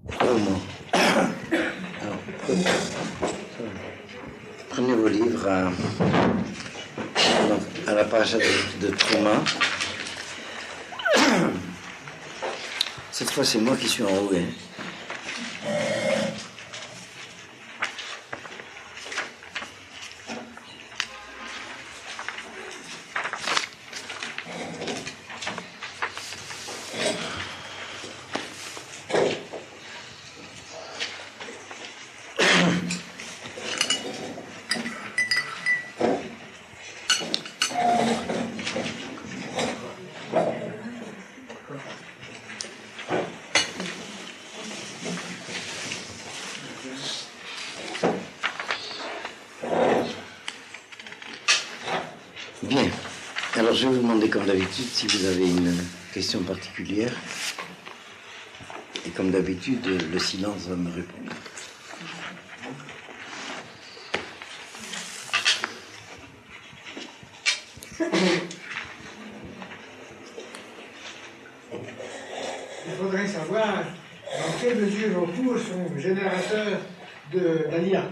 Au moins. Alors, prenez vos livres à la page de Trouma. Cette fois, c'est moi qui suis en haut. Hein. Bien. Alors, je vais vous demander, comme d'habitude, si vous avez une question particulière. Et comme d'habitude, le silence va me répondre. Il faudrait savoir dans quelle mesure vos cours sont générateurs d'ALIA.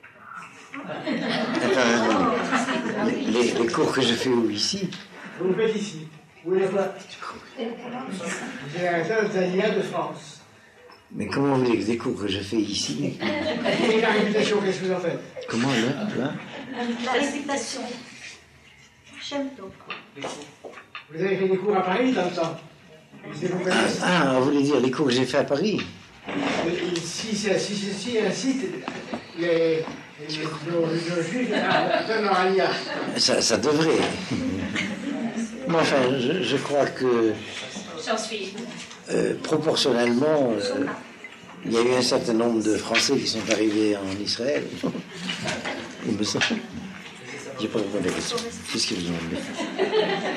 Les cours que je fais où ici? Vous le faites ici. Où est quoi? Générateur d'ALIA de France. Mais comment vous voulez que des cours que je fais ici? Et la réputation, qu'est-ce que vous en faites? Comment là? La réputation. J'aime tout. Vous avez fait des cours à Paris dans le temps. Vous voulez dire les cours que j'ai fait à Paris? Si un site, nos juges donnent leur ALIA. Ça devrait. Mais enfin, je crois que J'en suis. Proportionnellement, il y a eu un certain nombre de Français qui sont arrivés en Israël. Il me semble. J'ai pas répondu à la question. Qu'est-ce qu'ils ont demandé?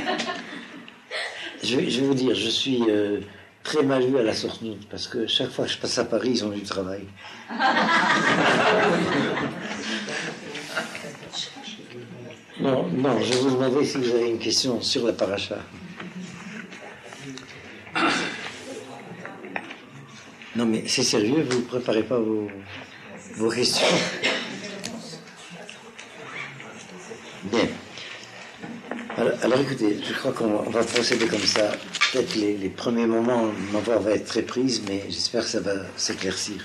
Je vais vous dire, je suis très mal vu à la Sournoute parce que chaque fois que je passe à Paris, ils ont du travail. Non, je vais vous demander si vous avez une question sur la paracha. Non, mais c'est sérieux, vous ne préparez pas vos questions. Bien. Alors écoutez, je crois qu'on va procéder comme ça. Peut-être les premiers moments, ma voix va être très prise, mais j'espère que ça va s'éclaircir.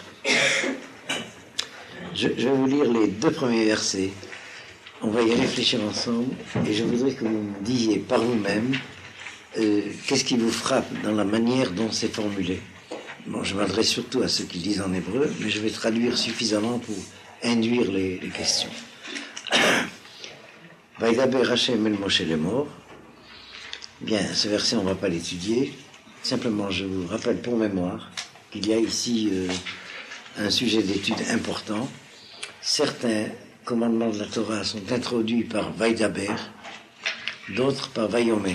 Je vais vous lire les 2 premiers versets. On va y réfléchir ensemble, et je voudrais que vous me disiez par vous-même qu'est-ce qui vous frappe dans la manière dont c'est formulé. Bon, je m'adresse surtout à ceux qui lisent en hébreu, mais je vais traduire suffisamment pour induire les questions. Vaïdaber Hashem el Moshe lemor. Bien, ce verset, on ne va pas l'étudier. Simplement, je vous rappelle pour mémoire qu'il y a ici un sujet d'étude important. Certains commandements de la Torah sont introduits par Vaïdaber, d'autres par Vaïomer.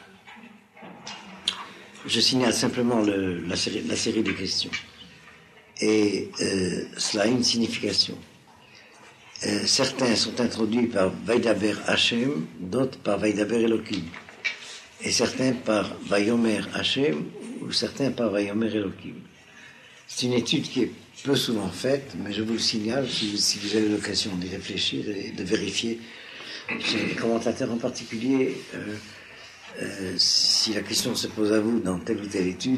Je signale simplement la série de questions. Et cela a une signification. Certains sont introduits par Vaïdaber Hashem, d'autres par Vaïdaber Elohim. Et certains par Vaïomer Hashem, ou certains par Vaïomer Elohim. C'est une étude qui est peu souvent faite, mais je vous le signale si vous avez l'occasion d'y réfléchir et de vérifier. Chez les commentateurs en particulier, si la question se pose à vous dans telle ou telle étude,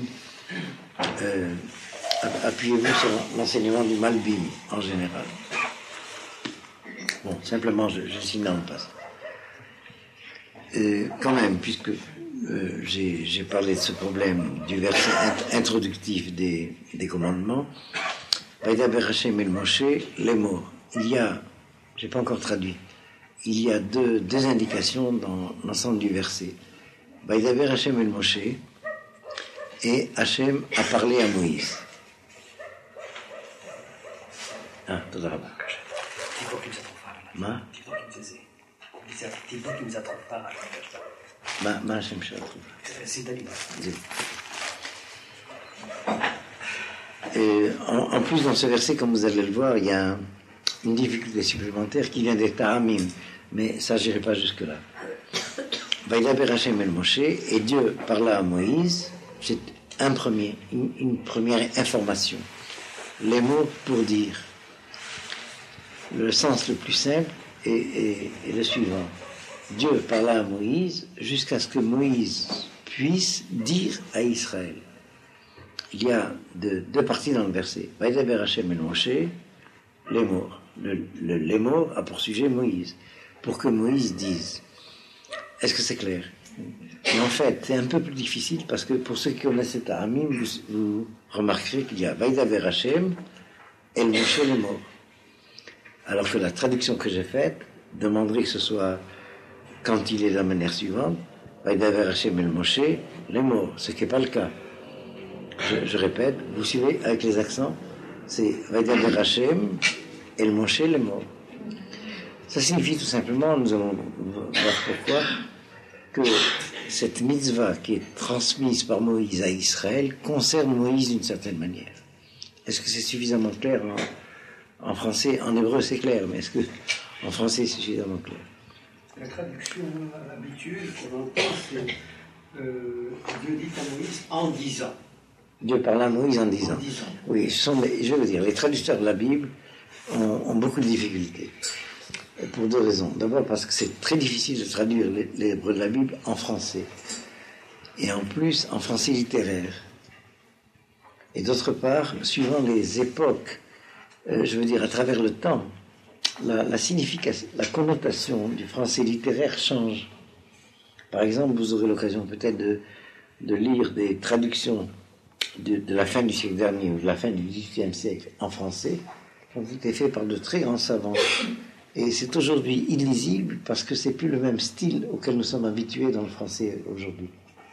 appuyez-vous sur l'enseignement du Malbim en général. Bon, simplement, je signale pas ça. Quand même, puisque j'ai parlé de ce problème du verset introductif des commandements, Vaïdaber Hashem el Moshe, les mots. Il y a, j'ai pas encore traduit, il y a deux indications dans l'ensemble du verset. Vaïdaber Hashem el Moshe, et Hashem a parlé à Moïse. תודה רבה. מה? מה השם של התרופה? En plus, dans ce verset, comme vous allez le voir, il y a une difficulté supplémentaire qui vient des Ta'amim, mais ça, je n'irai pas jusque-là. Vaïdaber Hashem el Moshe, et Dieu parla à Moïse, c'est une première information. Les mots pour dire. Le sens le plus simple est le suivant. Dieu parla à Moïse jusqu'à ce que Moïse puisse dire à Israël. Il y a deux parties dans le verset. Vaidaber Hashem el Moshe, l'émor. L'émor a pour sujet Moïse, pour que Moïse dise. Est-ce que c'est clair? Mais en fait, c'est un peu plus difficile parce que pour ceux qui connaissent cet Aramim, vous remarquerez qu'il y a Vaidaber Hashem el Moshe l'émor. Alors que la traduction que j'ai faite demanderait que ce soit, quand il est de la manière suivante, Vaidaber Hashem el Moshe l'émor, ce qui n'est pas le cas. Je répète, vous suivez avec les accents, c'est Vaidaber Hashem el Moshe l'émor. Ça signifie tout simplement, nous allons voir pourquoi, que cette mitzvah qui est transmise par Moïse à Israël concerne Moïse d'une certaine manière. Est-ce que c'est suffisamment clair en français? En hébreu c'est clair, mais est-ce que en français c'est suffisamment clair? La traduction habituelle qu'on entend, c'est Dieu dit à Moïse en disant. Dieu parle à Moïse en disant. Oui, je veux dire, les traducteurs de la Bible ont beaucoup de difficultés. Pour deux raisons. D'abord parce que c'est très difficile de traduire les hébreux de la Bible en français. Et en plus, en français littéraire. Et d'autre part, suivant les époques, je veux dire, à travers le temps, la signification, la connotation du français littéraire change. Par exemple, vous aurez l'occasion peut-être de lire des traductions de la fin du siècle dernier ou de la fin du XVIIIe siècle en français, qui ont été faits par de très grands savants. Et c'est aujourd'hui illisible parce que c'est plus le même style auquel nous sommes habitués dans le français aujourd'hui.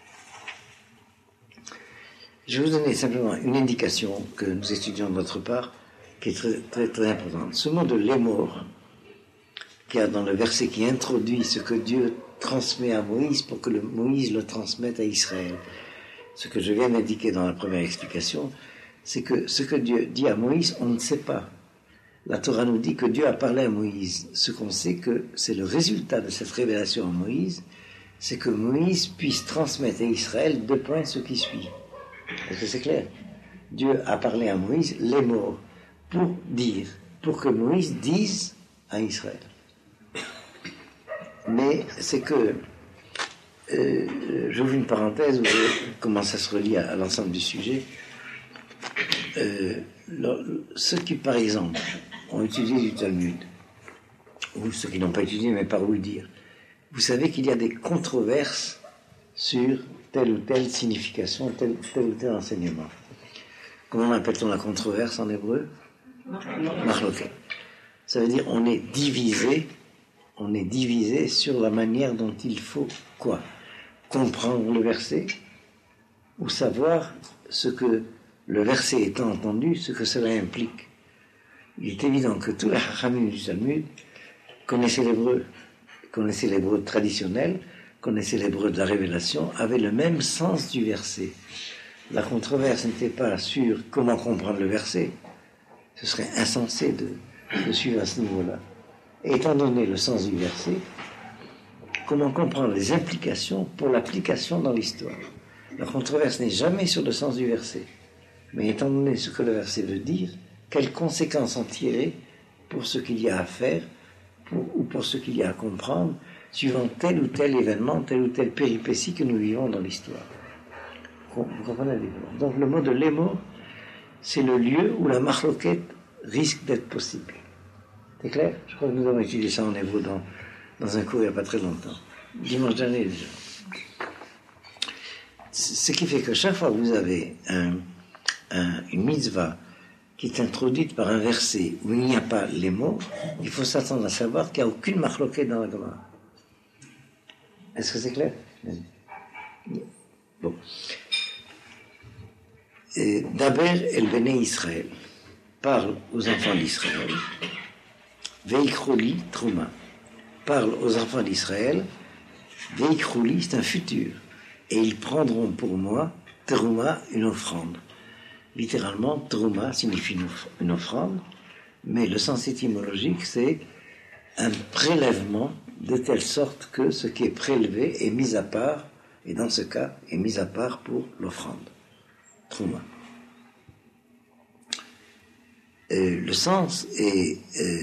Je vais vous donner simplement une indication que nous étudions de notre part, qui est très, très, très importante. Ce mot de l'émor, qu'il y a dans le verset qui introduit ce que Dieu transmet à Moïse pour que Moïse le transmette à Israël. Ce que je viens d'indiquer dans la première explication, c'est que ce que Dieu dit à Moïse, on ne sait pas. La Torah nous dit que Dieu a parlé à Moïse. Ce qu'on sait que c'est le résultat de cette révélation à Moïse, c'est que Moïse puisse transmettre à Israël ce qui suit. Est-ce que c'est clair? Dieu a parlé à Moïse les mots pour dire, pour que Moïse dise à Israël. Mais c'est que, j'ouvre une parenthèse où je commence à se relier à l'ensemble du sujet. Ceux qui, par exemple, ont étudié du Talmud, ou ceux qui n'ont pas étudié, mais par où dire, vous savez qu'il y a des controverses sur telle ou telle signification, tel ou tel enseignement. Comment appelle-t-on la controverse en hébreu? Machloket. Ça veut dire on est divisé sur la manière dont il faut quoi? Comprendre le verset, ou savoir ce que le verset étant entendu, ce que cela implique. Il est évident que tous les Chachamim du Talmud connaissaient l'hébreu traditionnel, connaissaient l'hébreu de la révélation, avaient le même sens du verset. La controverse n'était pas sur comment comprendre le verset. Ce serait insensé de suivre à ce niveau-là. Et étant donné le sens du verset, comment comprendre les implications pour l'application dans l'histoire. La controverse n'est jamais sur le sens du verset. Mais étant donné ce que le verset veut dire, quelles conséquences en tirer pour ce qu'il y a à faire ou pour ce qu'il y a à comprendre, suivant tel ou tel événement, telle ou telle péripétie que nous vivons dans l'histoire. Vous comprenez? Donc le mot de l'émor, c'est le lieu où la machloket risque d'être possible. C'est clair? Je crois que nous avons étudié ça en hébreu dans un cours il n'y a pas très longtemps. Dimanche dernier déjà. Ce qui fait que chaque fois que vous avez une mitzvah qui est introduite par un verset où il n'y a pas les mots, il faut s'attendre à savoir qu'il n'y a aucune machloket dans la Gemara. Est-ce que c'est clair? Bon. Daber el Bnei Israël, parle aux enfants d'Israël. Veikrouli Trouma, parle aux enfants d'Israël. Veikrouli, c'est un futur. Et ils prendront pour moi, Trouma, une offrande. Littéralement, Trouma signifie une offrande, mais le sens étymologique, c'est un prélèvement de telle sorte que ce qui est prélevé est mis à part, et dans ce cas, est mis à part pour l'offrande. Trouma. Le sens est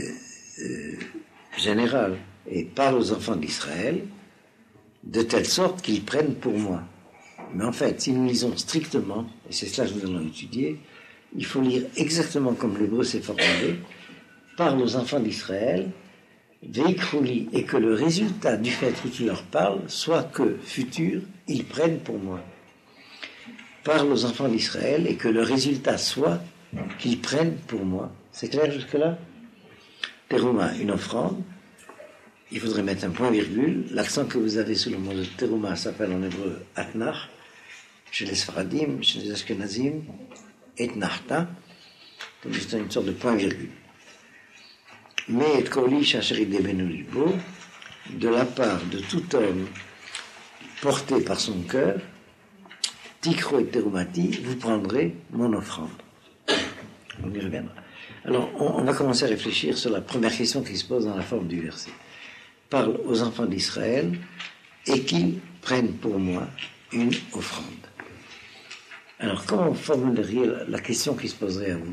général et parle aux enfants d'Israël de telle sorte qu'ils prennent pour moi. Mais en fait, si nous lisons strictement, et c'est cela que nous allons étudier, il faut lire exactement comme l'hébreu s'est formulé, parle aux enfants d'Israël, Veikrouli, et que le résultat du fait que tu leur parles soit que, futur, ils prennent pour moi. Parle aux enfants d'Israël et que le résultat soit qu'ils prennent pour moi. C'est clair jusque-là? Terouma, une offrande. Il faudrait mettre un point-virgule. L'accent que vous avez sous le mot de Terouma s'appelle en hébreu Atnach. Chez les Sfaradim, chez les Ashkenazim, Etnachta. Donc c'est une sorte de point-virgule. Mais et Koli Shacheri Debenu Libo, de la part de tout homme porté par son cœur, Tikro et Terumati, vous prendrez mon offrande. On y reviendra. Alors, on va commencer à réfléchir sur la première question qui se pose dans la forme du verset. Parle aux enfants d'Israël et qu'ils prennent pour moi une offrande. Alors, comment formuleriez la question qui se poserait à vous?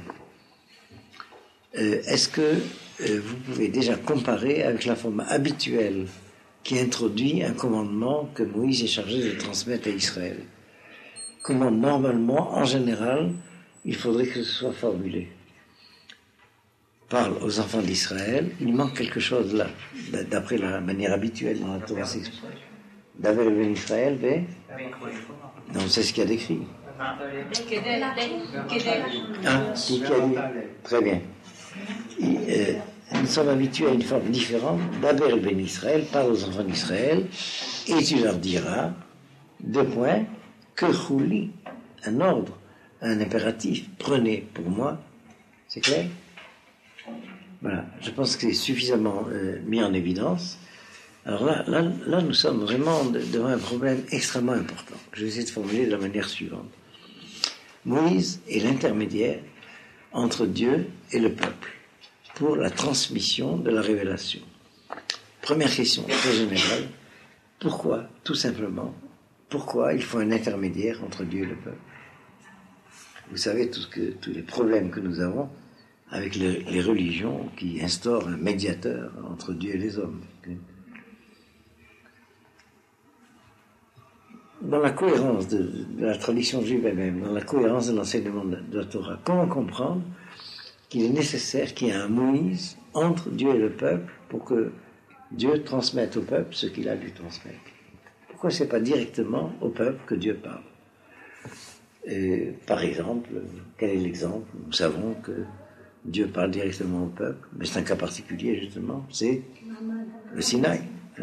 Est-ce que vous pouvez déjà comparer avec la forme habituelle qui introduit un commandement que Moïse est chargé de transmettre à Israël? Comment, normalement, en général, il faudrait que ce soit formulé? Parle aux enfants d'Israël, il manque quelque chose là, d'après la manière habituelle dans la Torah s'exprime. D'avoir ben Israël, non, c'est ce qu'il y a d'écrit. Qui a dit? Très bien. Nous sommes habitués à une forme différente. D'avoir ben Israël, parle aux enfants d'Israël, et tu leur diras, que chouli, un ordre, un impératif, prenez pour moi. C'est clair? Voilà, je pense que c'est suffisamment mis en évidence. Alors là, nous sommes vraiment devant un problème extrêmement important, que je vais essayer de formuler de la manière suivante. Moïse est l'intermédiaire entre Dieu et le peuple pour la transmission de la révélation. Première question très générale, pourquoi, tout simplement, pourquoi il faut un intermédiaire entre Dieu et le peuple? Vous savez tous les problèmes que nous avons avec les religions qui instaurent un médiateur entre Dieu et les hommes. Dans la cohérence de la tradition juive elle-même, dans la cohérence de l'enseignement de la Torah, comment comprendre qu'il est nécessaire qu'il y ait un Moïse entre Dieu et le peuple pour que Dieu transmette au peuple ce qu'il a dû transmettre? Pourquoi ce n'est pas directement au peuple que Dieu parle? Par exemple, quel est l'exemple? Nous savons que Dieu parle directement au peuple, mais c'est un cas particulier justement, c'est le Sinaï.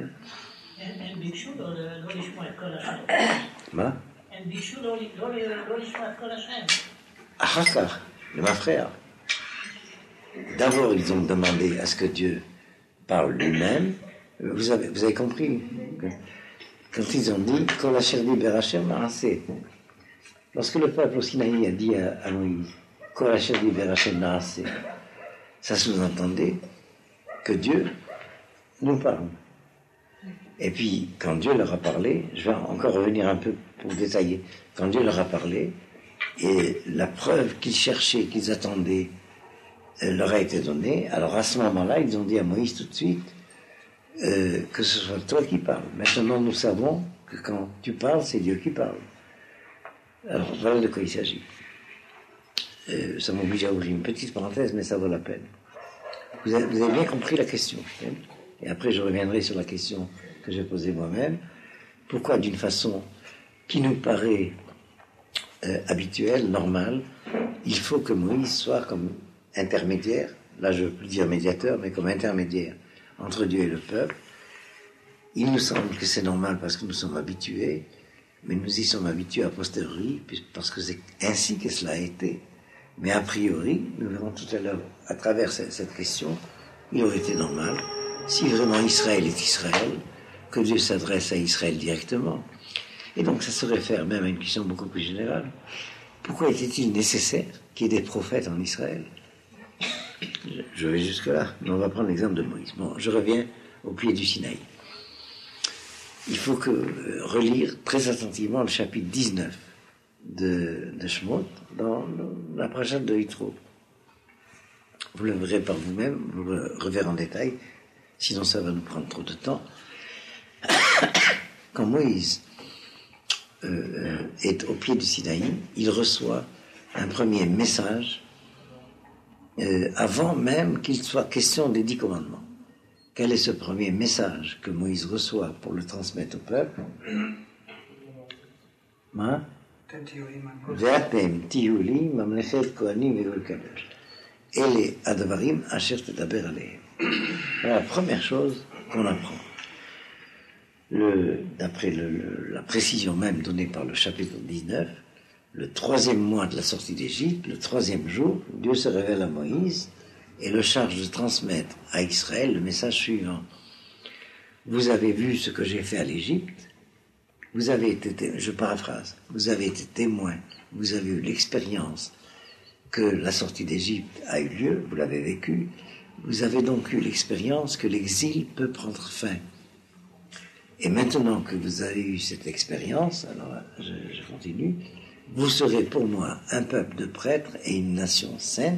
מה? אחר כך, ma frère. D'abord, ils ont demandé à ce que Dieu parle lui-même. Vous avez compris? Quand ils ont dit Kol asher diber Hashem na'aseh. Lorsque le peuple au Sinaï a dit à Moïse Kol asher diber Hashem na'aseh, ça sous-entendait que Dieu nous parle. Et puis, quand Dieu leur a parlé, je vais encore revenir un peu pour détailler, quand Dieu leur a parlé, et la preuve qu'ils cherchaient, qu'ils attendaient, leur a été donnée, alors à ce moment-là, ils ont dit à Moïse tout de suite, que ce soit toi qui parles. Maintenant, nous savons que quand tu parles, c'est Dieu qui parle. Alors, voilà de quoi il s'agit. Ça m'oblige à ouvrir une petite parenthèse, mais ça vaut la peine. Vous avez bien compris la question. Et après, je reviendrai sur la question que j'ai posée moi-même. Pourquoi, d'une façon qui nous paraît habituelle, normale, il faut que Moïse soit comme intermédiaire, là je veux plus dire médiateur, mais comme intermédiaire entre Dieu et le peuple. Il nous semble que c'est normal parce que nous sommes habitués, mais nous y sommes habitués a posteriori, parce que c'est ainsi que cela a été. Mais a priori, nous verrons tout à l'heure, à travers cette question, il aurait été normal, si vraiment Israël est Israël, que Dieu s'adresse à Israël directement. Et donc ça se réfère même à une question beaucoup plus générale. Pourquoi était-il nécessaire qu'il y ait des prophètes en Israël? Je vais jusque-là, mais on va prendre l'exemple de Moïse. Bon, je reviens au pied du Sinaï. Il faut relire très attentivement le chapitre 19 de Shemot dans la paracha de Yitro. Vous le verrez par vous-même, vous le reverrez en détail, sinon ça va nous prendre trop de temps. Quand Moïse est au pied du Sinaï, il reçoit un premier message avant même qu'il soit question des 10 commandements. Quel est ce premier message que Moïse reçoit pour le transmettre au peuple? Ve'atem tihu li mamlechet kohanim ve'gol kadosh. Ele advarim asher tedaber alehem. Voilà la première chose qu'on apprend. D'après la précision même donnée par le chapitre 19, le 3e mois de la sortie d'Égypte, le 3e jour, Dieu se révèle à Moïse et le charge de transmettre à Israël le message suivant. Vous avez vu ce que j'ai fait à l'Égypte, vous avez été, je paraphrase, vous avez été témoin, vous avez eu l'expérience que la sortie d'Égypte a eu lieu, vous l'avez vécu, vous avez donc eu l'expérience que l'exil peut prendre fin. Et maintenant que vous avez eu cette expérience, alors je continue, vous serez pour moi un peuple de prêtres et une nation sainte.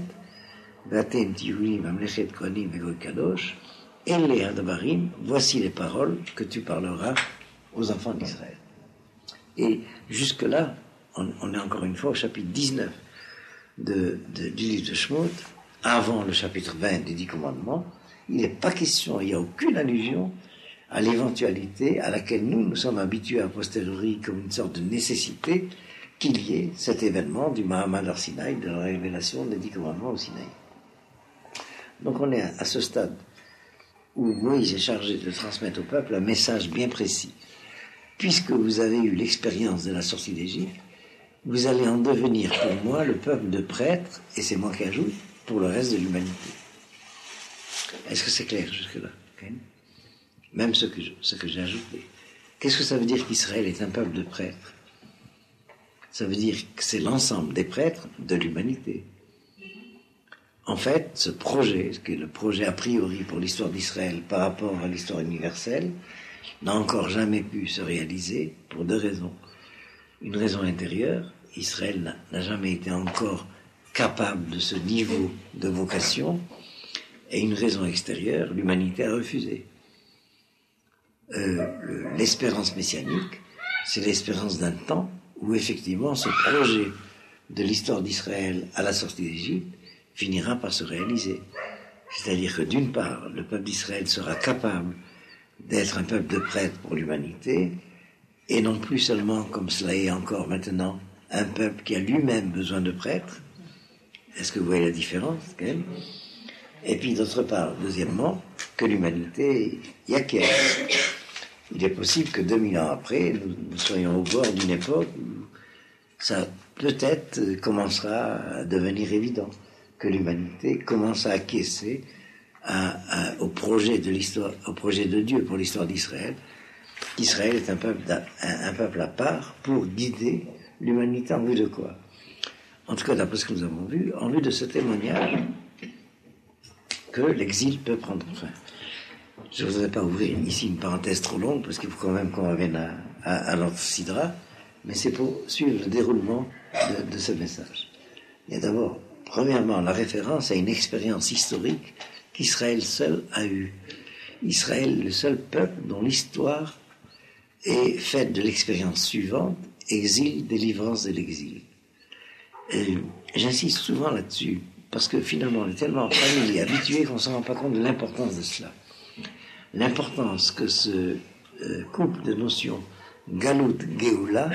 Voici les paroles que tu parleras aux enfants d'Israël. Et jusque-là, on est encore une fois au chapitre 19 du livre de Shemot, avant le chapitre 20 des 10 commandements. Il n'est pas question, il n'y a aucune allusion à l'éventualité à laquelle nous sommes habitués a posteriori comme une sorte de nécessité qu'il y ait cet événement du Mahamad al-Sinaï, de la révélation des 10 commandements au Sinaï. Donc on est à ce stade où Moïse est chargé de transmettre au peuple un message bien précis. Puisque vous avez eu l'expérience de la sortie d'Égypte, vous allez en devenir pour moi le peuple de prêtres, et c'est moi qui ajoute, pour le reste de l'humanité. Est-ce que c'est clair jusque-là? Okay. Même ce que j'ai ajouté. Qu'est-ce que ça veut dire qu'Israël est un peuple de prêtres? Ça veut dire que c'est l'ensemble des prêtres de l'humanité. En fait, ce projet, qui est le projet a priori pour l'histoire d'Israël par rapport à l'histoire universelle, n'a encore jamais pu se réaliser pour 2 raisons. Une raison intérieure, Israël n'a jamais été encore capable de ce niveau de vocation, et une raison extérieure, l'humanité a refusé. L'espérance messianique, c'est l'espérance d'un temps où effectivement ce projet de l'histoire d'Israël à la sortie d'Égypte finira par se réaliser. C'est-à-dire que d'une part, le peuple d'Israël sera capable d'être un peuple de prêtres pour l'humanité, et non plus seulement, comme cela est encore maintenant, un peuple qui a lui-même besoin de prêtres. Est-ce que vous voyez la différence quand même? Et puis d'autre part, deuxièmement, que l'humanité y acquiesce. Il est possible que 2000 ans après, nous soyons au bord d'une époque où ça peut-être commencera à devenir évident, que l'humanité commence à acquiescer au projet de l'histoire, au projet de Dieu pour l'histoire d'Israël. Israël est un peuple à part pour guider l'humanité en vue de quoi? En tout cas, d'après ce que nous avons vu, en vue de ce témoignage que l'exil peut prendre fin. Je ne voudrais pas ouvrir ici une parenthèse trop longue, parce qu'il faut quand même qu'on revienne à l'ordre sidra, mais c'est pour suivre le déroulement de ce message. Il y a d'abord, premièrement, la référence à une expérience historique qu'Israël seul a eue. Israël, le seul peuple dont l'histoire est faite de l'expérience suivante, exil, délivrance de l'exil. J'insiste souvent là-dessus, parce que finalement on est tellement familier, habitué qu'on ne se rend pas compte de l'importance de cela. L'importance que ce couple de notions Galout, Géoula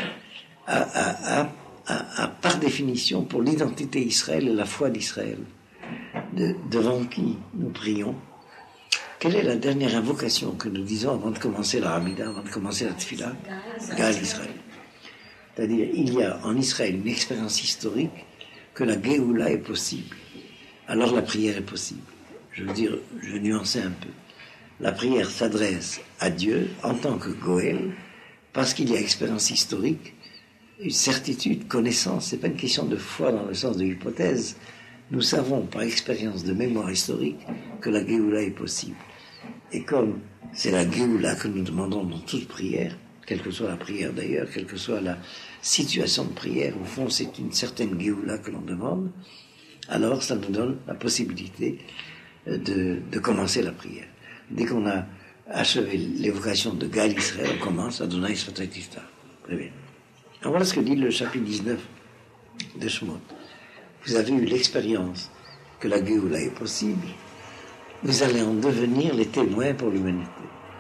a par définition pour l'identité Israël et la foi d'Israël. Devant qui nous prions? Quelle est la dernière invocation que nous disons avant de commencer la Hamida, avant de commencer la Tfila? Gal Israël. C'est-à-dire, il y a en Israël une expérience historique que la Géoula est possible. Alors la prière est possible. Je veux dire, je vais nuancer un peu. La prière s'adresse à Dieu en tant que Goël, parce qu'il y a expérience historique, une certitude, connaissance. C'est pas une question de foi dans le sens de l'hypothèse. Nous savons par expérience de mémoire historique que la Géoula est possible. Et comme c'est la Géoula que nous demandons dans toute prière, quelle que soit la prière d'ailleurs, quelle que soit situation de prière, au fond, c'est une certaine Géoula que l'on demande, alors ça nous donne la possibilité de commencer la prière. Dès qu'on a achevé l'évocation de Gal Israël, on commence à Adonai Sfatai Tifta. Très bien. Alors voilà ce que dit le chapitre 19 de Shemot. Vous avez eu l'expérience que la Géoula est possible, vous allez en devenir les témoins pour l'humanité.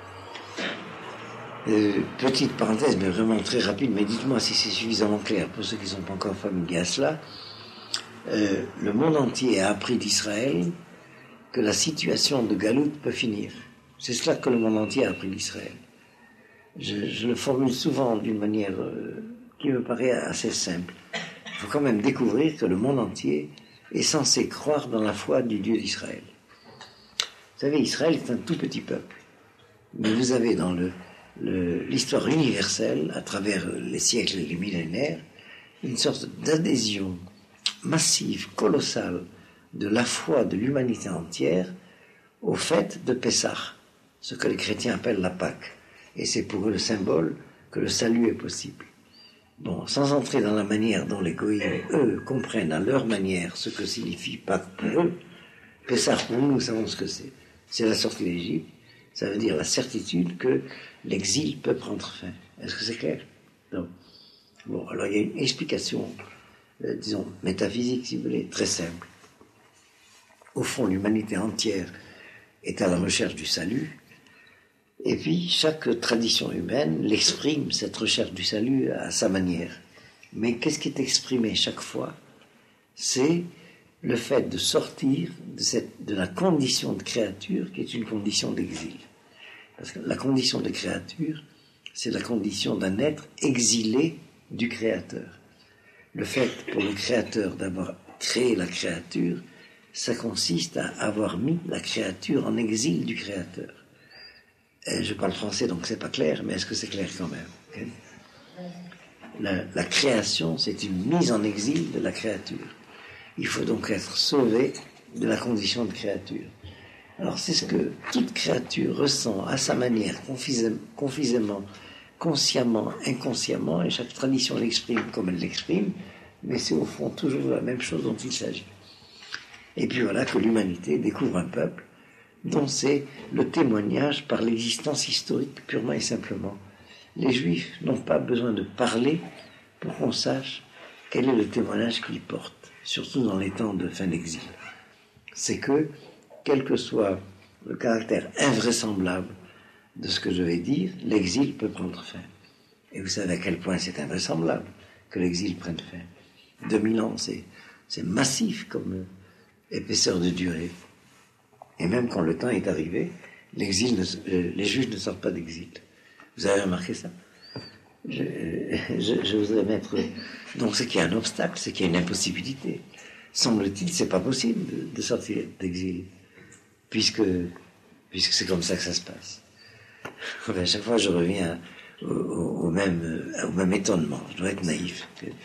Petite parenthèse, mais vraiment très rapide, mais dites-moi si c'est suffisamment clair pour ceux qui ne sont pas encore familiers à cela. Le monde entier a appris d'Israël que la situation de Galout peut finir. C'est cela que le monde entier a appris d'Israël. Je le formule souvent d'une manière qui me paraît assez simple. Il faut quand même découvrir que le monde entier est censé croire dans la foi du Dieu d'Israël. Vous savez, Israël est un tout petit peuple. Mais vous avez dans l'histoire universelle, à travers les siècles et les millénaires, une sorte d'adhésion massive, colossale, de la foi de l'humanité entière au fait de Pessah, ce que les chrétiens appellent la Pâque. Et c'est pour eux le symbole que le salut est possible. Bon, sans entrer dans la manière dont les goïms, eux, comprennent à leur manière ce que signifie Pâque pour eux, Pessah pour nous, nous savons ce que c'est. C'est la sortie d'Égypte. Ça veut dire la certitude que l'exil peut prendre fin. Est-ce que c'est clair? Non. Bon, alors il y a une explication, disons, métaphysique, si vous voulez, très simple. Au fond, l'humanité entière est à la recherche du salut, et puis chaque tradition humaine l'exprime, cette recherche du salut, à sa manière. Mais qu'est-ce qui est exprimé chaque fois? C'est le fait de sortir de la condition de créature qui est une condition d'exil. Parce que la condition de créature, c'est la condition d'un être exilé du Créateur. Le fait pour le Créateur d'avoir créé la créature, ça consiste à avoir mis la créature en exil du Créateur. Et je parle français, donc c'est pas clair, mais est-ce que c'est clair quand même? Okay. La création, c'est une mise en exil de la créature. Il faut donc être sauvé de la condition de créature. Alors c'est ce que toute créature ressent à sa manière, confusément, consciemment, inconsciemment, et chaque tradition l'exprime comme elle l'exprime, mais c'est au fond toujours la même chose dont il s'agit. Et puis voilà que l'humanité découvre un peuple dont c'est le témoignage par l'existence historique purement et simplement. Les Juifs n'ont pas besoin de parler pour qu'on sache quel est le témoignage qu'ils portent, surtout dans les temps de fin d'exil. C'est que, quel que soit le caractère invraisemblable de ce que je vais dire, l'exil peut prendre fin. Et vous savez à quel point c'est invraisemblable que l'exil prenne fin. 2000 ans, c'est massif comme épaisseur de durée. Et même quand le temps est arrivé, les Juifs ne sortent pas d'exil. Vous avez remarqué ça? Je voudrais mettre... Donc ce qui est un obstacle, c'est qu'il y a une impossibilité. Semble-t-il, c'est pas possible de sortir d'exil, puisque c'est comme ça que ça se passe. Enfin, à chaque fois, je reviens au même étonnement. Je dois être naïf.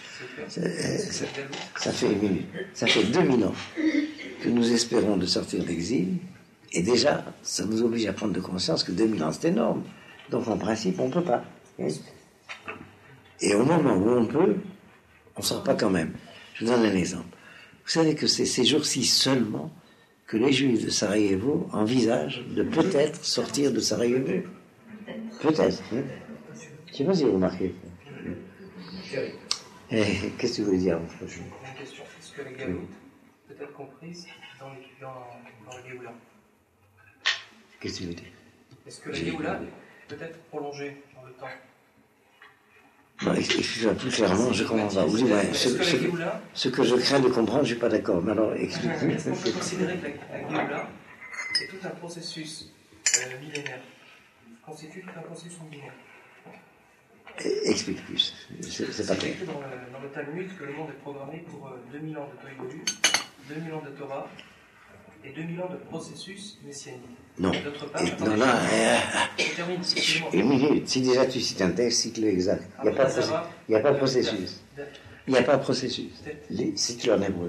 Ça fait 2000 ans que nous espérons de sortir d'exil, et déjà, ça nous oblige à prendre de conscience que 2000 ans, c'est énorme. Donc, en principe, on ne peut pas. Et au moment où on peut, on ne sort pas quand même. Je vous donne un exemple. Vous savez que c'est ces jours-ci seulement que les Juifs de Sarajevo envisagent de peut-être sortir de Sarajevo. Peut-être. Hein? Je ne sais pas si vous remarquez. Qu'est-ce que tu veux dire? Une question. Est-ce que les Galoutes peut être comprise dans le Géoula? Qu'est-ce que tu veux dire? Est-ce que le Géoula peut être prolongé dans le temps? Non, explique-moi plus clairement, je comprends pas. Ce que je crains de comprendre, je ne suis pas d'accord. Mais alors, explique-moi. Est-ce qu'on peut considérer que la Géoula est tout un processus millénaire, constitue tout un processus millénaire? Explique plus, c'est pas clair. C'est dans le Talmud que le monde est programmé pour 2000 ans de Toïgodu, 2000 ans de Torah et 2000 ans de processus messianique. Non, d'autre part, je termine. Une minute, si déjà tu cites un texte, cite-le exact. Il n'y a pas de processus. Il n'y a pas de processus. Cite-le en hébreu.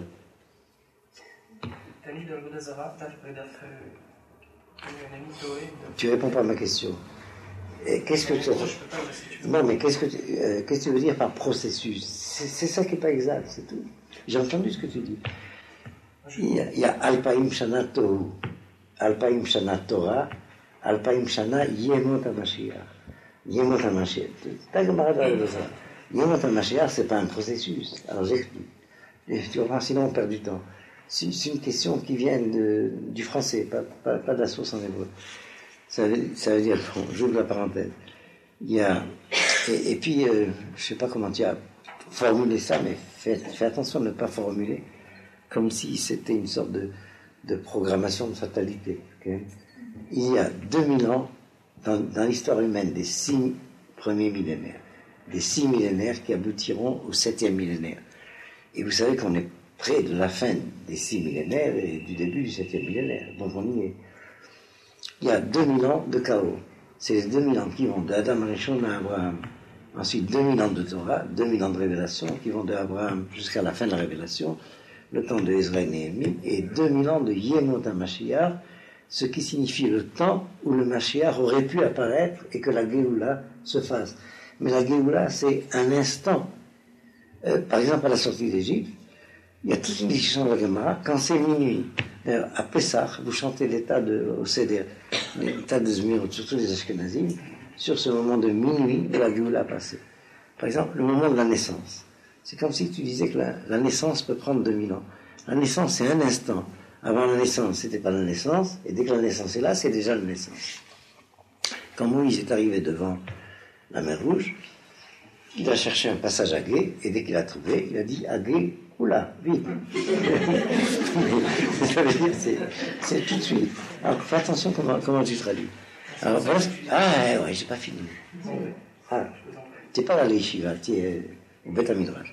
Tu réponds pas à ma question. qu'est-ce que tu... Non, mais qu'est-ce que tu veux dire par processus? C'est ça qui n'est pas exact, c'est tout. J'ai entendu ce que tu dis. Il y a Alpaim Shana Tohu, Alpaim Shana Torah, Alpaim Shana Yemot HaMashiach. Yemot HaMashiach. T'as camarade de ça. Yemot HaMashiach, c'est pas un processus. Alors j'explique. Tu vas voir, sinon on perd du temps. C'est une question qui vient du français, pas de la source en hébreu. Ça veut dire, bon, j'ouvre la parenthèse. Il y a, et puis, je ne sais pas comment tu as formulé ça, mais fais attention de ne pas formuler comme si c'était une sorte de programmation de fatalité. Okay? Il y a 2000 ans, dans l'histoire humaine, des 6 premiers millénaires, des 6 millénaires qui aboutiront au 7e millénaire. Et vous savez qu'on est près de la fin des 6 millénaires et du début du 7e millénaire. Donc on y est. Il y a 2000 ans de chaos. C'est les 2000 ans qui vont d'Adam Rishon à Abraham. Ensuite, 2000 ans de Torah, 2000 ans de révélation qui vont d'Abraham jusqu'à la fin de la révélation, le temps de Ezra et Néhémie, et 2000 ans de Yemot HaMashiach, ce qui signifie le temps où le Mashiach aurait pu apparaître et que la Géoula se fasse. Mais la Géoula, c'est un instant. Par exemple, à la sortie d'Égypte, il y a toute une discussion de la Gemara, quand c'est minuit. À Pessah, vous chantez l'état au Seder, l'état de Zmirot, surtout les Ashkenazim, sur ce moment de minuit de la Géoula passée. Par exemple, le moment de la naissance. C'est comme si tu disais que la naissance peut prendre 2000 ans. La naissance, c'est un instant. Avant la naissance, c'était pas la naissance, et dès que la naissance est là, c'est déjà la naissance. Quand Moïse est arrivé devant la mer Rouge, il a cherché un passage à Gué, et dès qu'il a trouvé, il a dit à Gué, oula, vite. Ça veut dire, c'est tout de suite. Alors, fais attention comment tu traduis. Alors, voilà. Ah, ouais, j'ai pas fini. Ah, tu n'es pas à l'Yeshiva, tu es au Beth Midrash.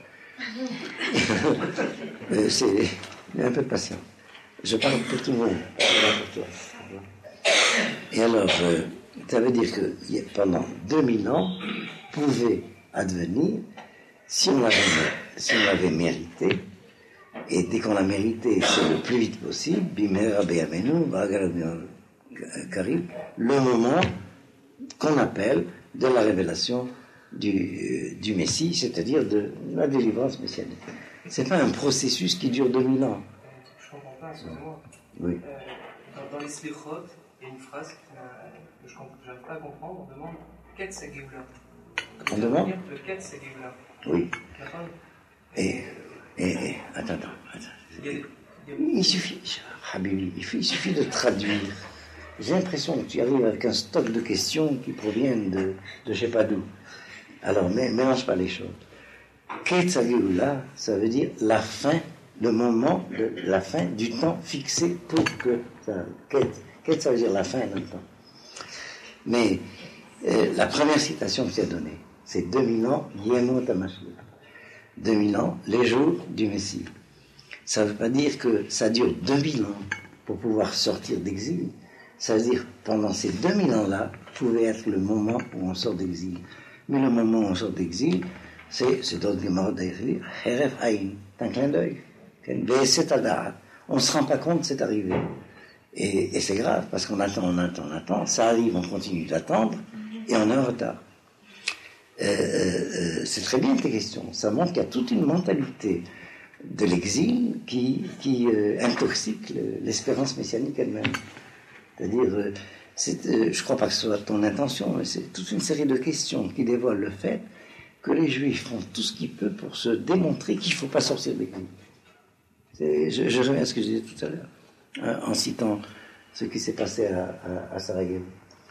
C'est un peu de patience. Je parle pour tout le monde, pas pour toi. Et alors, ça veut dire que pendant 2000 ans, pouvait advenir, si on l'avait mérité, et dès qu'on l'a mérité, c'est le plus vite possible, Bimera Beyamenu, Karim, le moment qu'on appelle de la révélation du Messie, c'est-à-dire de la délivrance messianique. C'est pas un processus qui dure 2000 ans. Je comprends pas, excusez-moi. Oui. Dans les Slichot, il y a une phrase que je n'arrive pas à comprendre. On demande Ket Segéoula. On demande le Ket Segéoula. Oui. Et attends. Il suffit de traduire. J'ai l'impression que tu arrives avec un stock de questions qui proviennent de je sais pas d'où. Alors, mélange pas les choses. Ket Segéoula, ça veut dire la fin, le moment de la fin du temps fixé pour que ça. Ket, ça veut dire la fin d'un temps. Mais la première citation que tu as donnée, c'est 2000 ans, Yemot HaMashiach. 2000 ans, les jours du Messie. Ça ne veut pas dire que ça dure 2000 ans pour pouvoir sortir d'exil. Ça veut dire pendant ces 2000 ans-là, pouvait être le moment où on sort d'exil. Mais le moment où on sort d'exil, c'est d'autres Gemara d'Aïr, Heref Aïn, c'est un clin d'œil. On ne se rend pas compte de cette arrivée. Et c'est grave, parce qu'on attend, ça arrive, on continue d'attendre, et on est en retard. C'est très bien tes questions. Ça montre qu'il y a toute une mentalité de l'exil qui intoxique l'espérance messianique elle-même. C'est-à-dire, je ne crois pas que ce soit ton intention, mais c'est toute une série de questions qui dévoilent le fait que les Juifs font tout ce qu'ils peuvent pour se démontrer qu'il ne faut pas sortir de l'exil. Je reviens à ce que je disais tout à l'heure, en citant ce qui s'est passé à Sarajevo.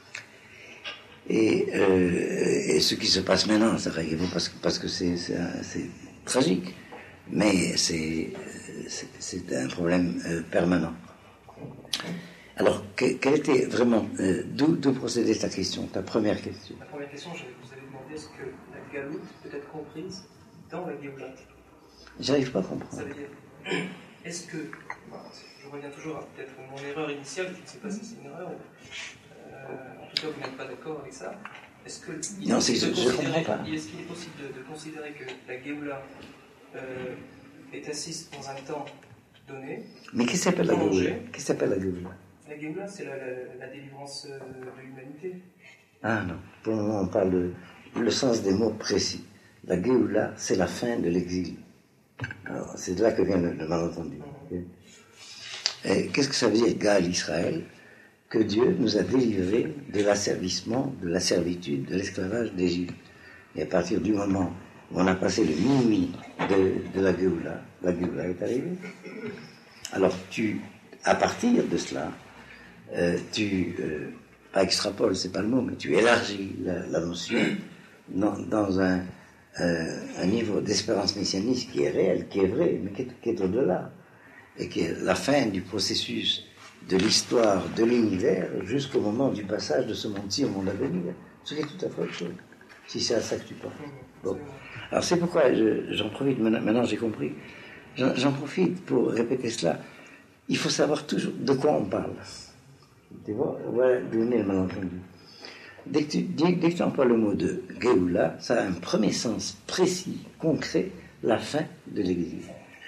Et ce qui se passe maintenant à Sarajevo, parce que c'est tragique, mais c'est un problème permanent. Alors, quelle était vraiment, d'où procédait ta question, ta première question? La première question, je vous avais demandé est-ce que la galoute peut être comprise dans la Géoula? J'arrive pas à comprendre. Ça veut dire, est-ce que, je reviens toujours à peut-être mon erreur initiale, je ne sais pas si c'est une erreur, en tout cas vous n'êtes pas d'accord avec ça. Est-ce que non, je comprends pas. Est-ce qu'il est possible de considérer que la Géoula est assise dans un temps donné? Mais qu'est-ce qui s'appelle la Géoula? La Géoula, c'est la délivrance de l'humanité. Ah non, pour le moment on parle le sens des mots précis. La Géoula, c'est la fin de l'exil. Alors, c'est de là que vient le malentendu. Et qu'est-ce que ça veut dire, Gal Israël? Que Dieu nous a délivrés de l'asservissement, de la servitude, de l'esclavage d'Égypte. Et à partir du moment où on a passé le minuit de la Géoula est arrivée. Alors à partir de cela, pas extrapole, c'est pas le mot, mais tu élargis la notion dans un niveau d'espérance messianique qui est réel, qui est vrai, mais qui est au-delà, et qui est la fin du processus de l'histoire de l'univers jusqu'au moment du passage de ce monde-ci au monde à venir, ce qui est tout à fait autre chose, si c'est à ça que tu penses. Bon. Alors c'est pourquoi j'en profite, maintenant j'ai compris, j'en profite pour répéter cela. Il faut savoir toujours de quoi on parle. Tu vois, voilà d'où est le malentendu. Dès que tu emploies le mot de Géoula, ça a un premier sens précis, concret, la fin de l'exil.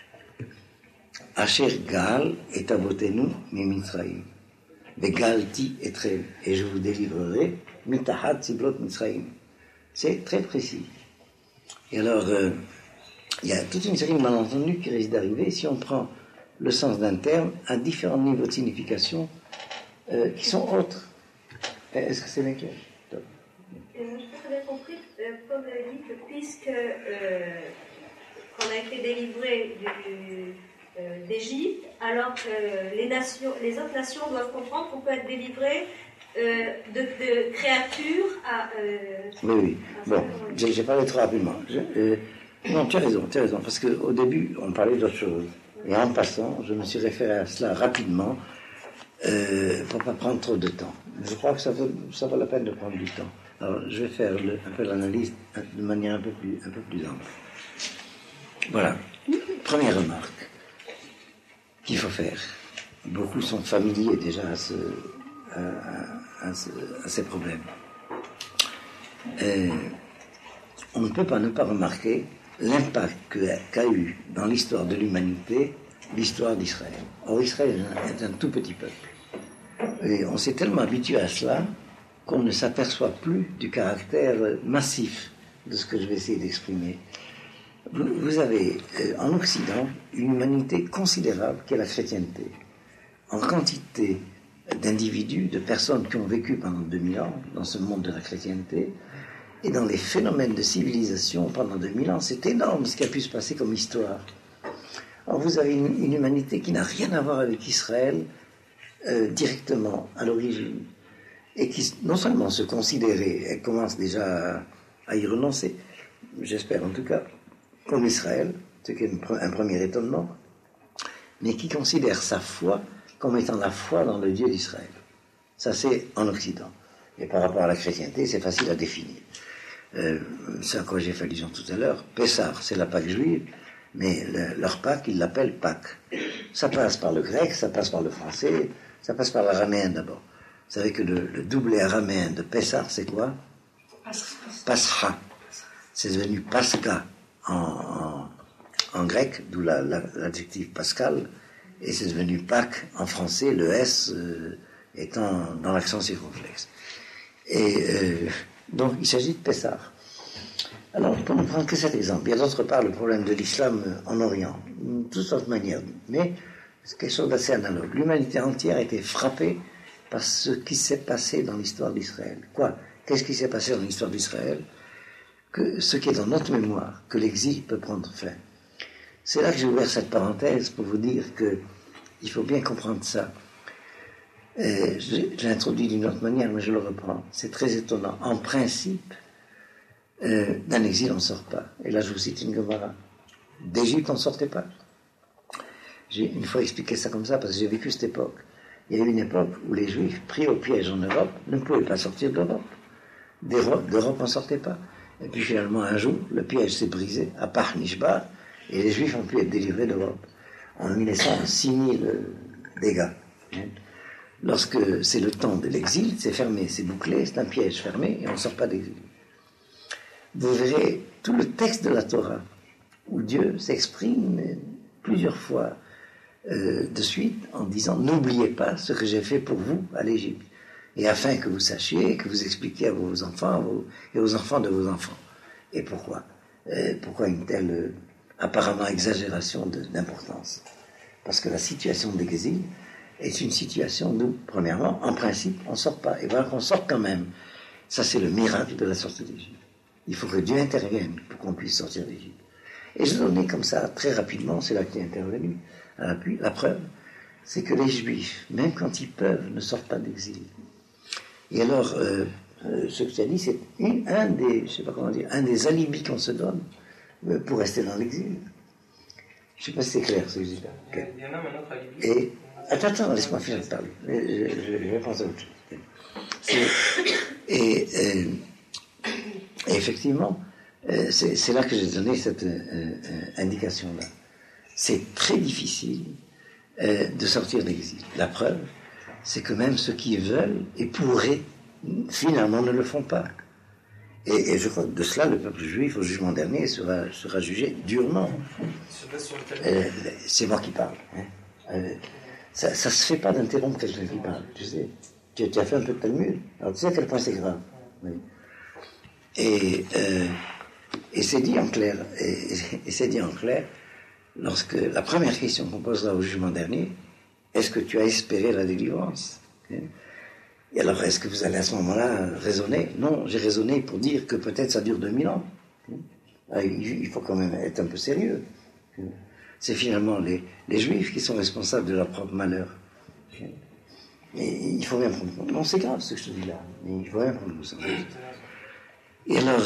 Asher Gal et Abotenu Mimitzraïm. Begalti etrem, et je vous délivrerai Mitahat Siblot Mitzraïm. C'est très précis. Et alors, il y a toute une série de malentendus qui risquent d'arriver si on prend le sens d'un terme à différents niveaux de signification qui sont autres. Est-ce que c'est bien clair? Je n'ai pas bien compris, Paul avait dit que puisque qu'on a été délivré d'Égypte, alors que les autres nations doivent comprendre qu'on peut être délivré de créatures à... Oui. Bon, j'ai parlé trop rapidement. Non, tu as raison, parce qu'au début, on parlait d'autre chose. Et en passant, je me suis référé à cela rapidement pour ne pas prendre trop de temps. Je crois que ça vaut la peine de prendre du temps. Alors, je vais faire un peu l'analyse de manière un peu plus ample. Voilà. Première remarque qu'il faut faire. Beaucoup sont familiers déjà à ces problèmes. On ne peut pas ne pas remarquer l'impact qu'a eu dans l'histoire de l'humanité l'histoire d'Israël. Or, Israël est un tout petit peuple. Et on s'est tellement habitué à cela qu'on ne s'aperçoit plus du caractère massif de ce que je vais essayer d'exprimer. Vous avez en Occident une humanité considérable qui est la chrétienté. En quantité d'individus, de personnes qui ont vécu pendant 2000 ans dans ce monde de la chrétienté, et dans les phénomènes de civilisation pendant 2000 ans, c'est énorme ce qui a pu se passer comme histoire. Alors vous avez une humanité qui n'a rien à voir avec Israël directement à l'origine, et qui non seulement se considérait, elle commence déjà à y renoncer, j'espère en tout cas, comme Israël, ce qui est un premier étonnement, mais qui considère sa foi comme étant la foi dans le Dieu d'Israël. Ça c'est en Occident. Et par rapport à la chrétienté, c'est facile à définir. C'est à quoi j'ai fait allusion tout à l'heure. Pessah, c'est la Pâque juive, mais leur Pâque, ils l'appellent Pâque. Ça passe par le grec, ça passe par le français, ça passe par l'araméen d'abord. Vous savez que le doublet araméen de Pessah, c'est quoi? Pascha. C'est devenu Pascha en grec, d'où l'adjectif pascal, et c'est devenu Pâques en français, le S étant dans l'accent circonflexe. Et donc il s'agit de Pessah. Alors pour ne prendre que cet exemple, il y a d'autre part le problème de l'islam en Orient, de toutes sortes de manières, mais c'est quelque chose d'assez analogue. L'humanité entière a été frappée par ce qui s'est passé dans l'histoire d'Israël. Quoi? Qu'est-ce qui s'est passé dans l'histoire d'Israël? Que ce qui est dans notre mémoire, que l'exil peut prendre fin. C'est là que j'ai ouvert cette parenthèse pour vous dire qu'il faut bien comprendre ça. Je l'ai introduit d'une autre manière, mais je le reprends. C'est très étonnant. En principe, d'un exil, on ne sort pas. Et là, je vous cite une Gemara. D'Égypte, on ne sortait pas. J'ai une fois expliqué ça comme ça, parce que j'ai vécu cette époque. Il y a eu une époque où les Juifs, pris au piège en Europe, ne pouvaient pas sortir d'Europe. D'Europe, on ne sortait pas. Et puis finalement, un jour, le piège s'est brisé, à part Nishbar, et les Juifs ont pu être délivrés d'Europe. En 1900, 6000 dégâts. Lorsque c'est le temps de l'exil, c'est fermé, c'est bouclé, c'est un piège fermé, et on ne sort pas d'exil. Vous verrez tout le texte de la Torah, où Dieu s'exprime plusieurs fois de suite en disant « N'oubliez pas ce que j'ai fait pour vous à l'Égypte ». et afin que vous sachiez, que vous expliquiez à vos enfants et aux enfants de vos enfants. Et pourquoi pourquoi une telle apparemment exagération d'importance? Parce que la situation d'exil est une situation d'où, premièrement, en principe, on ne sort pas. Et voilà qu'on sort quand même. Ça, c'est le miracle de la sortie d'Égypte. Il faut que Dieu intervienne pour qu'on puisse sortir d'Égypte. Et je donnais comme ça, très rapidement, c'est là qu'il est intervenu, à l'appui, la preuve, c'est que les Juifs, même quand ils peuvent, ne sortent pas d'exil. Et alors, ce que tu as dit, c'est un des alibis qu'on se donne pour rester dans l'exil. Je ne sais pas si c'est clair, ce que je dis là. Il y en a un autre alibi. Et, attends, laisse-moi finir de parler. Je vais penser à autre chose. Et effectivement, c'est là que j'ai donné cette indication-là. C'est très difficile de sortir d'exil. La preuve, c'est que même ceux qui veulent et pourraient, finalement, ne le font pas. Et je crois que de cela, le peuple juif, au jugement dernier, sera jugé durement. C'est moi qui parle. Hein. Ça ne se fait pas d'interrompre quelqu'un qui parle. Tu sais, tu as fait un peu de Talmud. Alors tu sais à quel point c'est grave. Oui. Et c'est dit en clair. Et c'est dit en clair, lorsque la première question qu'on posera au jugement dernier, est-ce que tu as espéré la délivrance? Et alors, est-ce que vous allez à ce moment-là raisonner? Non, j'ai raisonné pour dire que peut-être ça dure 2000 ans. Il faut quand même être un peu sérieux. C'est finalement les Juifs qui sont responsables de leur propre malheur. Et il faut bien prendre compte. Non, c'est grave ce que je te dis là, mais il faut bien prendre compte. Et alors,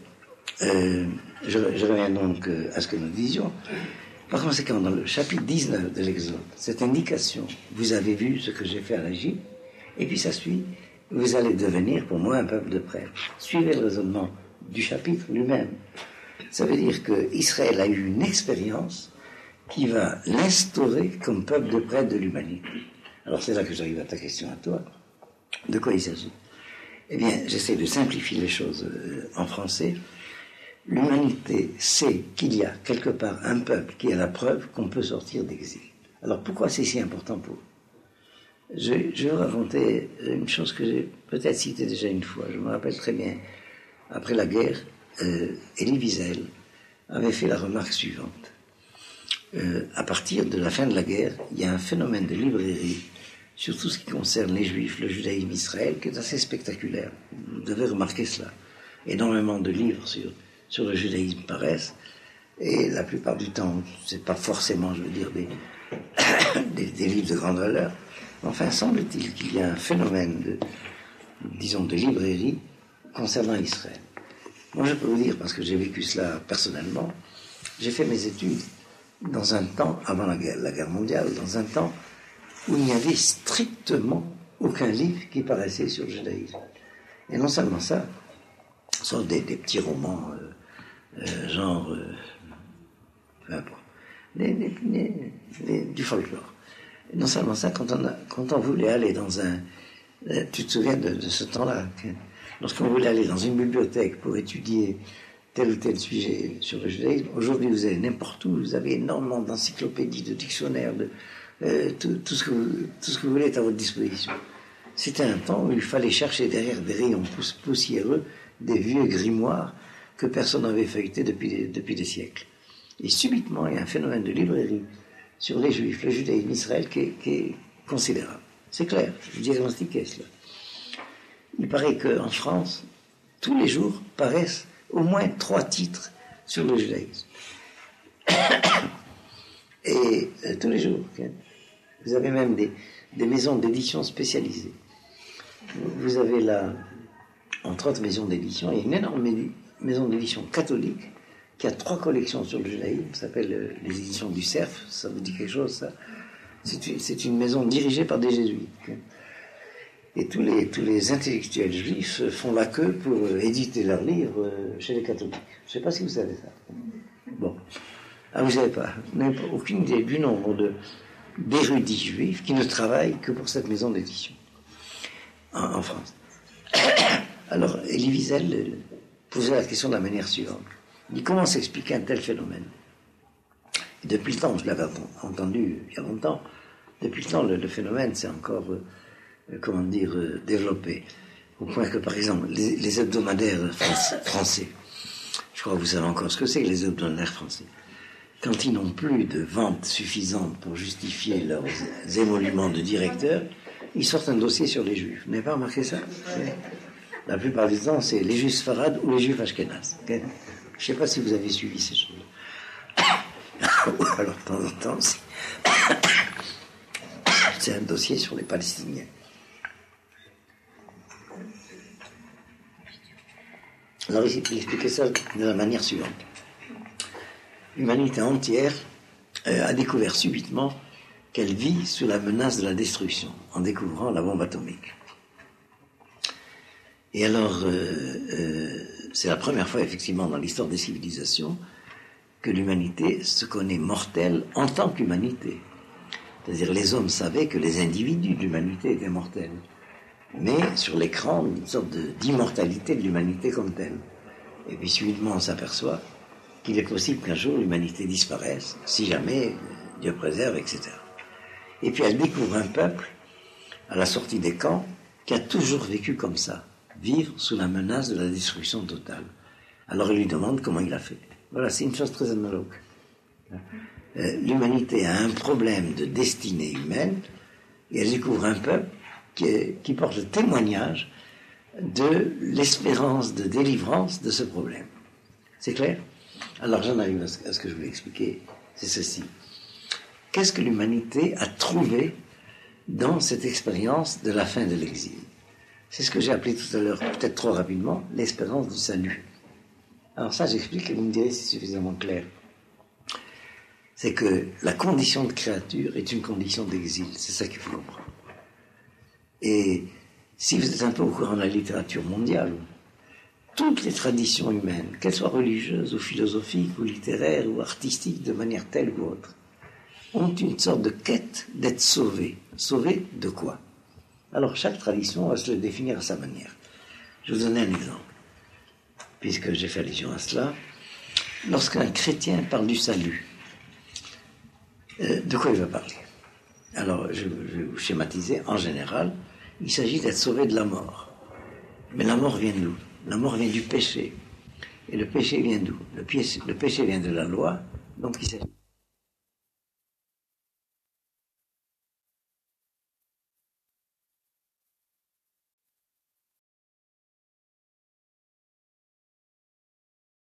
je reviens donc à ce que nous disions. Par conséquent, dans le chapitre 19 de l'Exode, cette indication, vous avez vu ce que j'ai fait à l'Égypte, et puis ça suit, vous allez devenir pour moi un peuple de prêtres. Suivez le raisonnement du chapitre lui-même. Ça veut dire qu'Israël a eu une expérience qui va l'instaurer comme peuple de prêtres de l'humanité. Alors c'est là que j'arrive à ta question à toi. De quoi il s'agit? Eh bien, j'essaie de simplifier les choses en français. L'humanité sait qu'il y a quelque part un peuple qui a la preuve qu'on peut sortir d'exil. Alors pourquoi c'est si important pour eux? Je vais raconter une chose que j'ai peut-être citée déjà une fois. Je me rappelle très bien. Après la guerre, Elie Wiesel avait fait la remarque suivante. À partir de la fin de la guerre, il y a un phénomène de librairie sur tout ce qui concerne les Juifs, le judaïsme, Israël, qui est assez spectaculaire. Vous devez remarquer cela. Énormément de livres sur le judaïsme paraissent, et la plupart du temps, c'est pas forcément, je veux dire, des livres de grande valeur. Enfin, semble-t-il qu'il y a un phénomène de librairie concernant Israël. Moi, je peux vous dire, parce que j'ai vécu cela personnellement, j'ai fait mes études dans un temps, avant la guerre mondiale, dans un temps où il n'y avait strictement aucun livre qui paraissait sur le judaïsme. Et non seulement ça, sauf des petits romans, genre, peu importe, du folklore. Et non seulement ça, quand on voulait aller dans un... Tu te souviens de ce temps-là, lorsqu'on voulait aller dans une bibliothèque pour étudier tel ou tel sujet sur le judaïsme, aujourd'hui vous allez n'importe où, vous avez énormément d'encyclopédies, de dictionnaires, tout ce que vous voulez est à votre disposition. C'était un temps où il fallait chercher derrière des rayons poussiéreux des vieux grimoires que personne n'avait feuilletés depuis des siècles. Et subitement, il y a un phénomène de librairie sur les Juifs, le judaïsme, Israël, qui est considérable. C'est clair, je diagnostiquais cela. Il paraît qu'en France, tous les jours paraissent au moins 3 titres sur le judaïsme. Et tous les jours. Vous avez même des maisons d'édition spécialisées. Vous avez là, entre autres maisons d'édition, il y a une énorme maison d'édition catholique qui a 3 collections sur le judaïsme, ça s'appelle les éditions du Cerf, ça vous dit quelque chose, ça? C'est une maison dirigée par des jésuites. Et tous les intellectuels juifs font la queue pour éditer leurs livres chez les catholiques. Je ne sais pas si vous savez ça. Bon. Ah, vous ne savez pas. Vous n'avez aucune idée du nombre d'érudits juifs qui ne travaillent que pour cette maison d'édition en France. Alors, Elie Wiesel posait la question de la manière suivante. Il dit, comment s'expliquer un tel phénomène? Et depuis le temps, je l'avais entendu il y a longtemps, depuis le temps, le phénomène, c'est encore développée. Au point que, par exemple, les hebdomadaires français, je crois que vous savez encore ce que c'est, les hebdomadaires français, quand ils n'ont plus de ventes suffisantes pour justifier leurs émoluments de directeur, ils sortent un dossier sur les juifs. Vous n'avez pas remarqué ça? La plupart du temps, c'est les juifs sfarades ou les juifs ashkénazes. Okay? Je ne sais pas si vous avez suivi ces choses. Ou alors, de temps en temps, c'est un dossier sur les Palestiniens. Alors, il expliquait ça de la manière suivante. L'humanité entière a découvert subitement qu'elle vit sous la menace de la destruction, en découvrant la bombe atomique. Et alors, c'est la première fois, effectivement, dans l'histoire des civilisations, que l'humanité se connaît mortelle en tant qu'humanité. C'est-à-dire, les hommes savaient que les individus de l'humanité étaient mortels. Mais, sur l'écran, une sorte d'immortalité de l'humanité comme telle. Et puis, subitement, on s'aperçoit qu'il est possible qu'un jour l'humanité disparaisse, si jamais Dieu préserve, etc. Et puis elle découvre un peuple, à la sortie des camps, qui a toujours vécu comme ça, vivre sous la menace de la destruction totale. Alors elle lui demande comment il a fait. Voilà, c'est une chose très analogue. L'humanité a un problème de destinée humaine, et elle découvre un peuple qui porte le témoignage de l'espérance de délivrance de ce problème. C'est clair? Alors j'en arrive à ce que je voulais expliquer, c'est ceci. Qu'est-ce que l'humanité a trouvé dans cette expérience de la fin de l'exil? C'est ce que j'ai appelé tout à l'heure, peut-être trop rapidement, l'espérance du salut. Alors ça, j'explique et vous me direz si c'est suffisamment clair. C'est que la condition de créature est une condition d'exil, c'est ça qu'il faut comprendre. Et si vous êtes un peu au courant de la littérature mondiale, toutes les traditions humaines, qu'elles soient religieuses ou philosophiques ou littéraires ou artistiques de manière telle ou autre, ont une sorte de quête d'être sauvées. Sauvées de quoi? Alors chaque tradition va se le définir à sa manière. Je vais vous donner un exemple, puisque j'ai fait allusion à cela. Lorsqu'un chrétien parle du salut, de quoi il va parler? Alors je vais vous schématiser. En général, il s'agit d'être sauvé de la mort. Mais la mort vient d'où? La mort vient du péché. Et le péché vient d'où? Le péché vient de la loi, donc il s'agit